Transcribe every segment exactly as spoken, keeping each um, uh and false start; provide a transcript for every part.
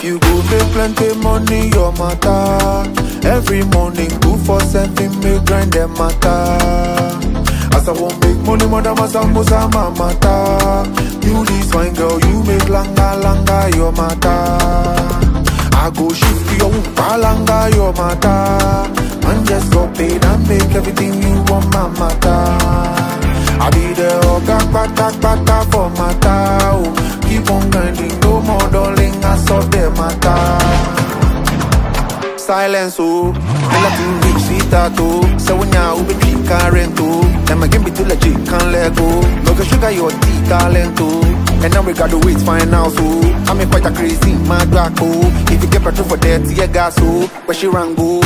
you go make plenty money, your matter. Every morning, two for seven, me grind them matter. As I won't make money, madam, as I'm my matter. You this fine girl, you make langa, langa, your matter. I go shift your palanga, your matter. Man just got paid and make everything you want, my matter. I be the oga, pata, pata for matter. Oh, keep on grinding, no more darling, I solve the matter. Silence, oh, I like to reach sweet tattoo. So when ya ube tree current, oh, then my game be too legit, can't let go. No go sugar your tea talent, oh. And now we got to wait, find out, so I'm in quite a crazy, mad black, oh. If you get petrol for that, yeah, gas, oh, where she run go.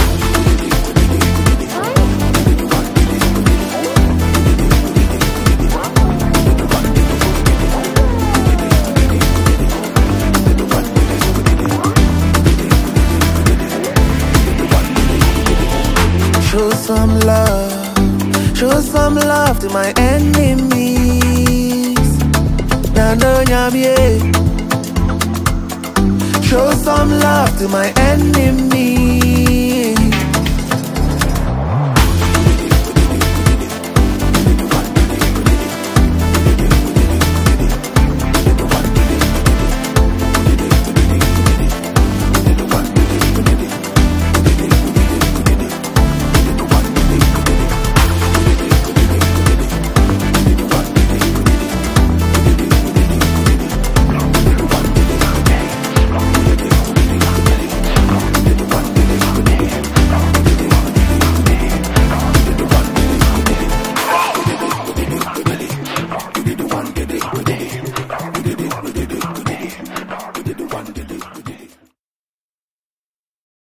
Show some love, show some love to my enemies. Nano nyamie. Show some love to my enemies.